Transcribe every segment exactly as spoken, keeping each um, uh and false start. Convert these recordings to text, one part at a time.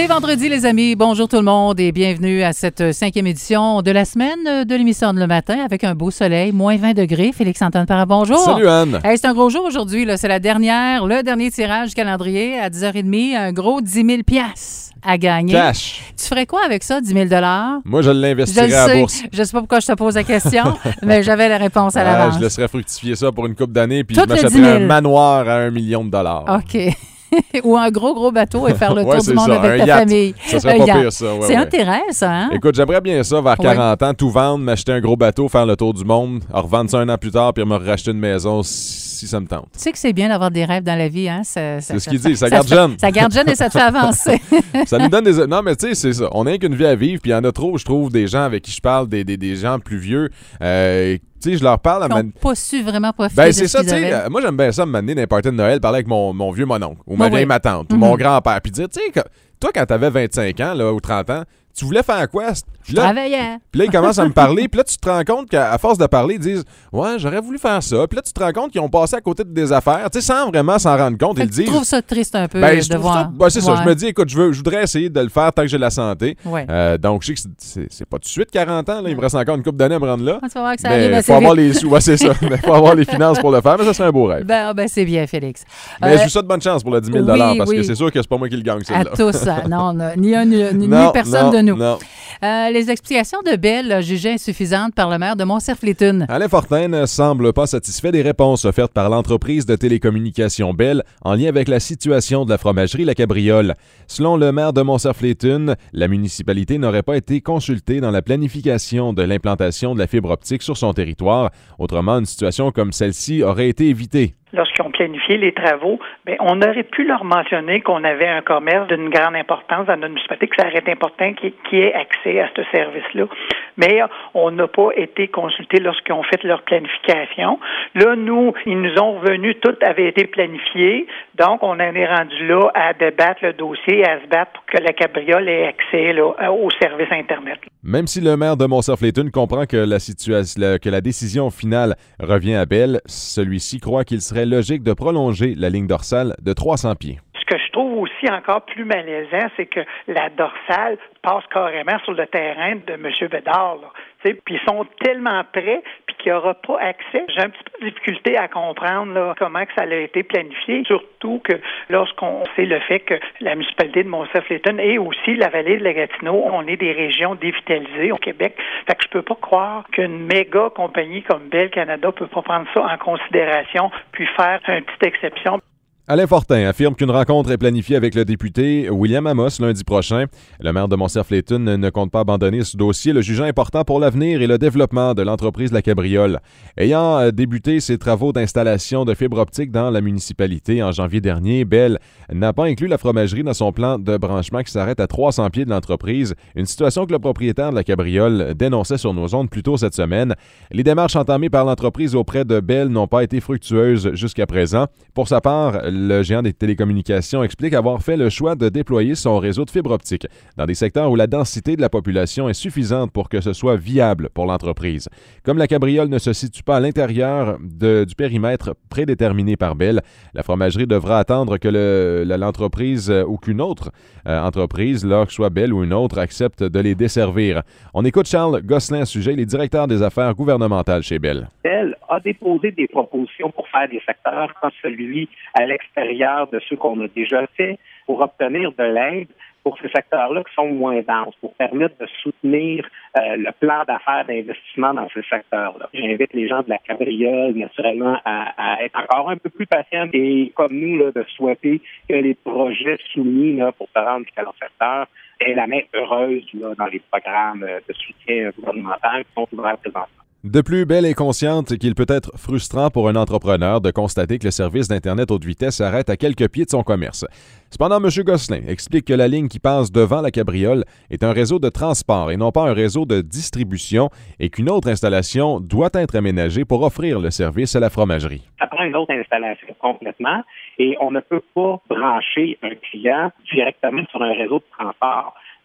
C'est vendredi, les amis. Bonjour tout le monde et bienvenue à cette cinquième édition de la semaine de l'émission de le matin avec un beau soleil, moins vingt degrés. Félix-Antoine Parra, bonjour. Salut Anne. Hey, c'est un gros jour aujourd'hui. Là. C'est la dernière, le dernier tirage du calendrier à dix heures trente. Un gros dix mille piastres à gagner. Cash. Tu ferais quoi avec ça, dix mille dollars? Moi, je l'investirais je à la sais. bourse. Je ne sais pas pourquoi je te pose la question, mais j'avais la réponse à l'avance. Ah, je laisserais fructifier ça pour une coupe d'années puis Toutes je m'achèterais un manoir à un million de dollars. OK. Ou un gros, gros bateau et faire le tour ouais, du monde ça, avec un ta yacht. famille. Ça serait un pas yacht. pire, ça. Ouais, c'est ouais. intéressant, hein? Écoute, j'aimerais bien ça, vers quarante oui. ans, tout vendre, m'acheter un gros bateau, faire le tour du monde, revendre ça un an plus tard, puis me racheter une maison si ça me tente. Tu sais que c'est bien d'avoir des rêves dans la vie, hein? Ça, ça, c'est ce ça, qu'il ça, dit, ça, ça garde fait, jeune. Ça garde jeune et ça te fait avancer. Ça nous donne des... Non, mais tu sais, c'est ça. On n'a qu'une vie à vivre, puis il y en a trop, je trouve, des gens avec qui je parle, des, des, des gens plus vieux. Euh, tu sais, je leur parle... Ils à n'ont pas su vraiment profiter ben, de c'est ce ça, qu'ils tu sais. avaient. Moi, j'aime bien ça, me mener dans les parties de Noël, parler avec mon, mon vieux mononcle, ou ma Ben vieille oui. ma tante, Mm-hmm. ou mon grand-père, puis dire, tu sais, toi, quand t'avais vingt-cinq ans, là, ou trente ans, tu voulais faire quoi? Je là, travaillais. Puis là, ils commencent à me parler. Puis là, tu te rends compte qu'à force de parler, ils disent « Ouais, j'aurais voulu faire ça. » Puis là, tu te rends compte qu'ils ont passé à côté de des affaires. Tu sais, sans vraiment s'en rendre compte, Fait ils que disent... Tu trouves ça triste un peu ben, je de trouve voir. Ça, ben, c'est ouais. ça. Je me dis, écoute, je, veux, je voudrais essayer de le faire tant que j'ai la santé. Ouais. Euh, donc, je sais que c'est, c'est, c'est pas tout de suite quarante ans. Là. Il me reste encore une couple d'années à me rendre là. Ah, tu vas voir que ça mais arrive il assez faut avoir vite. les sous. Ouais, c'est ça. Il faut avoir les finances pour le faire. Mais ça serait un beau rêve. Ben, ben c'est bien, Félix. Mais Euh, je vous souhaite bonne chance pour le dix mille oui, parce oui. que c'est sûr que c'est pas moi qui le gagne, à celle-là. tous. hein. Non, non, ni un ni, ni non, personne non, de nous. Non. Euh, les explications de Bell jugées insuffisantes par le maire de Montserf-Létune. Alain Fortin ne semble pas satisfait des réponses offertes par l'entreprise de télécommunications Bell en lien avec la situation de la fromagerie La Cabriole. Selon le maire de Montserf-Létune, la municipalité n'aurait pas été consultée dans la planification de l'implantation de la fibre optique sur son territoire. Autrement, une situation comme celle-ci aurait été évitée. Lorsqu'ils ont planifié les travaux, bien, on aurait pu leur mentionner qu'on avait un commerce d'une grande importance dans notre municipalité, que ça aurait été important qu'il y ait accès à ce service-là. Mais on n'a pas été consultés lorsqu'ils ont fait leur planification. Là, nous, ils nous ont revenus, tout avait été planifié, donc on en est rendu là à débattre le dossier, à se battre pour que la Cabriole ait accès là, au service Internet. Même si le maire de Montserf-Létune comprend que la, situa- que la décision finale revient à Bell, celui-ci croit qu'il serait logique de prolonger la ligne dorsale de trois cents pieds. Ce que je trouve aussi encore plus malaisant, c'est que la dorsale passe carrément sur le terrain de M. Bédard. Puis ils sont tellement près, puis qu'il n'y aura pas accès. J'ai un petit peu de difficulté à comprendre là, comment que ça a été planifié, surtout que lorsqu'on sait le fait que la municipalité de Montserf-Létune et aussi la vallée de la Gatineau, on est des régions dévitalisées au Québec. Fait que je peux pas croire qu'une méga compagnie comme Bell Canada peut pas prendre ça en considération puis faire une petite exception. Alain Fortin affirme qu'une rencontre est planifiée avec le député William Amos lundi prochain. Le maire de Montserf-Létune ne compte pas abandonner ce dossier, le jugeant important pour l'avenir et le développement de l'entreprise La Cabriole. Ayant débuté ses travaux d'installation de fibre optique dans la municipalité en janvier dernier, Bell n'a pas inclus la fromagerie dans son plan de branchement qui s'arrête à trois cents pieds de l'entreprise, une situation que le propriétaire de La Cabriole dénonçait sur nos ondes plus tôt cette semaine. Les démarches entamées par l'entreprise auprès de Bell n'ont pas été fructueuses jusqu'à présent. Pour sa part, le géant des télécommunications explique avoir fait le choix de déployer son réseau de fibre optique dans des secteurs où la densité de la population est suffisante pour que ce soit viable pour l'entreprise. Comme la Cabriole ne se situe pas à l'intérieur de, du périmètre prédéterminé par Bell, la fromagerie devra attendre que le, la, l'entreprise euh, ou qu'une autre euh, entreprise, là, que ce soit Bell ou une autre, accepte de les desservir. On écoute Charles Gosselin à ce sujet, il est directeur des affaires gouvernementales chez Bell. Bell a déposé des propositions pour faire des secteurs comme celui à l'extérieur de ceux qu'on a déjà fait pour obtenir de l'aide pour ces secteurs-là qui sont moins denses, pour permettre de soutenir euh, le plan d'affaires d'investissement dans ces secteurs-là. J'invite les gens de la Cabriole, naturellement, à, à être encore un peu plus patients et, comme nous, là, de souhaiter que les projets soumis là, pour se rendre jusqu'à leur secteur aient la main heureuse là, dans les programmes de soutien gouvernemental qui sont ouverts présentement. De plus, Bell est consciente qu'il peut être frustrant pour un entrepreneur de constater que le service d'Internet haute vitesse s'arrête à quelques pieds de son commerce. Cependant, M. Gosselin explique que la ligne qui passe devant la Cabriole est un réseau de transport et non pas un réseau de distribution et qu'une autre installation doit être aménagée pour offrir le service à la fromagerie. Ça prend une autre installation complètement et on ne peut pas brancher un client directement sur un réseau de transport.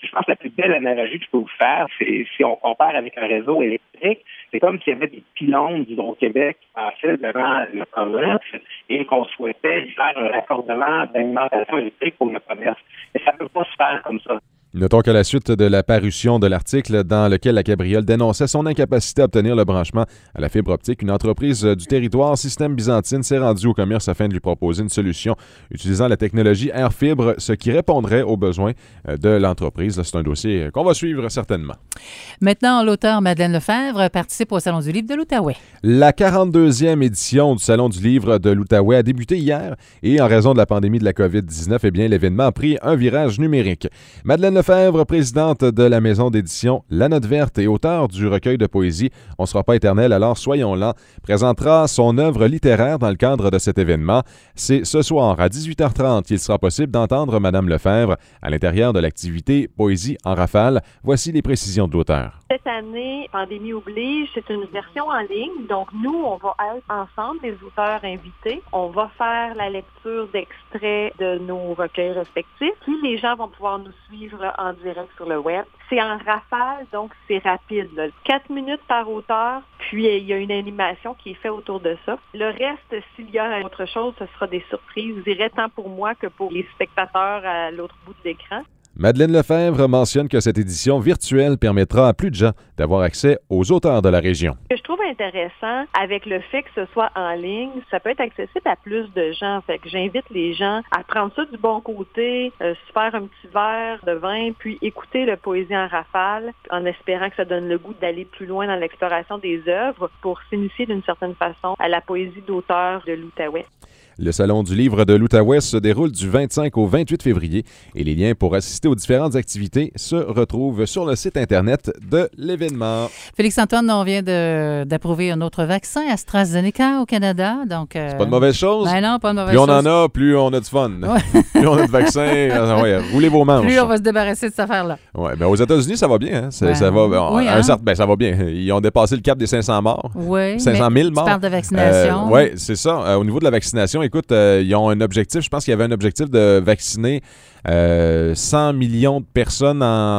Je pense que la plus belle analogie que je peux vous faire, c'est si on compare avec un réseau électrique, c'est comme s'il y avait des pylônes d'Hydro-Québec qui passaient devant le commerce et qu'on souhaitait faire un raccordement d'alimentation électrique pour le commerce. Et ça ne peut pas se faire comme ça. Notons qu'à la suite de la parution de l'article dans lequel la Cabriole dénonçait son incapacité à obtenir le branchement à la fibre optique, une entreprise du territoire, Système Byzantine, s'est rendue au commerce afin de lui proposer une solution utilisant la technologie AirFibre, ce qui répondrait aux besoins de l'entreprise. C'est un dossier qu'on va suivre certainement. Maintenant, l'auteur Madeleine Lefebvre participe au Salon du livre de l'Outaouais. La quarante-deuxième édition du Salon du livre de l'Outaouais a débuté hier et en raison de la pandémie de la covid dix-neuf, eh bien, l'événement a pris un virage numérique. Madeleine Lefebvre, présidente de la maison d'édition La Note Verte et auteure du recueil de poésie On ne sera pas éternel, alors soyons là, présentera son œuvre littéraire dans le cadre de cet événement. C'est ce soir à dix-huit heures trente qu'il sera possible d'entendre Madame Lefebvre à l'intérieur de l'activité Poésie en rafale. Voici les précisions de l'auteur. Cette année, pandémie oblige, c'est une version en ligne. Donc, nous, on va être ensemble, les auteurs invités. On va faire la lecture d'extraits de nos recueils respectifs. Puis, les gens vont pouvoir nous suivre en direct sur le web. C'est en rafale, donc c'est rapide. Là. Quatre minutes par auteur, puis il y a une animation qui est faite autour de ça. Le reste, s'il y a autre chose, ce sera des surprises, je dirais tant pour moi que pour les spectateurs à l'autre bout de l'écran. Madeleine Lefebvre mentionne que cette édition virtuelle permettra à plus de gens d'avoir accès aux auteurs de la région. Ce que je trouve intéressant avec le fait que ce soit en ligne, ça peut être accessible à plus de gens. Fait que j'invite les gens à prendre ça du bon côté, euh, se faire un petit verre de vin, puis écouter le Poésie en rafale, en espérant que ça donne le goût d'aller plus loin dans l'exploration des œuvres pour s'initier d'une certaine façon à la poésie d'auteur de l'Outaouais. Le Salon du livre de l'Outaouais se déroule du vingt-cinq au vingt-huit février et les liens pour assister aux différentes activités se retrouvent sur le site Internet de l'événement. Félix-Antoine, on vient de, d'approuver un autre vaccin, AstraZeneca, au Canada. Donc, euh... C'est pas de mauvaise chose. Ben non, pas de mauvaise plus on chose. en a, plus on a du fun. Ouais. Plus on a de vaccins, ouais, roulez vos manches. Plus on va se débarrasser de cette affaire-là. Ouais, ben aux États-Unis, ça va bien. Hein? C'est, ben, ça va, ben, oui, un hein? certain, ben, ça va bien. Ils ont dépassé le cap des cinq cents morts. Oui, cinq cent mille morts. Tu parles de vaccination. Euh, oui, c'est ça. Euh, au niveau de la vaccination, écoute, euh, ils ont un objectif, je pense qu'il y avait un objectif de vacciner euh, cent millions de personnes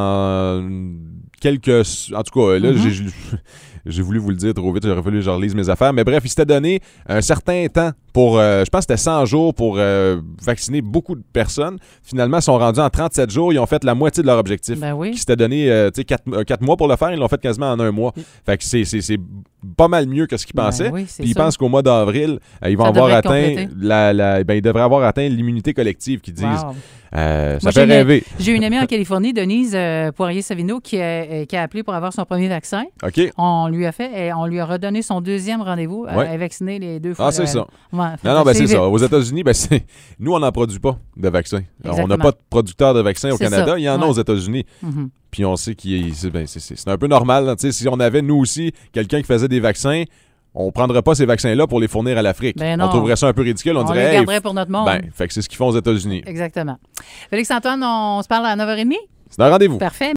en quelques... En tout cas, là, mm-hmm. j'ai, j'ai voulu vous le dire trop vite, j'aurais fallu que je relise mes affaires, mais bref, il s'était donné un certain temps pour, euh, je pense que c'était cent jours pour euh, vacciner beaucoup de personnes. Finalement, ils sont rendus en trente-sept jours, ils ont fait la moitié de leur objectif. Ben oui. Qui s'était donné euh, quatre mois pour le faire, ils l'ont fait quasiment en un mois. Mm. Fait que c'est, c'est, c'est pas mal mieux que ce qu'ils pensaient. Ben oui, puis ils pensent qu'au mois d'avril, euh, ils vont ça avoir atteint la, la, ben, ils devraient avoir atteint l'immunité collective qu'ils disent. Wow. Euh, ça Moi, fait j'ai rêver. Une, j'ai une amie en Californie, Denise euh, Poirier-Savino, qui a, qui a appelé pour avoir son premier vaccin. OK. On lui a fait, et on lui a redonné son deuxième rendez-vous. Ouais. Elle est vaccinée les deux fois. Ah, c'est euh, ça. Ouais, non, non, ben c'est, c'est ça. Aux États-Unis, ben c'est... nous, on n'en produit pas de vaccins. On n'a pas de producteurs de vaccins au c'est Canada. Ça. Il y en ouais. a aux États-Unis. Mm-hmm. Puis on sait qu'il est, ben, c'est, c'est, c'est un peu normal. Hein, si on avait, nous aussi, quelqu'un qui faisait des vaccins, on ne prendrait pas ces vaccins-là pour les fournir à l'Afrique. Ben on trouverait ça un peu ridicule. On, on dirait, les garderait hey, pour notre monde. Ben, fait que c'est ce qu'ils font aux États-Unis. Exactement. Félix-Antoine, on se parle à neuf heures trente? C'est un rendez-vous. Parfait.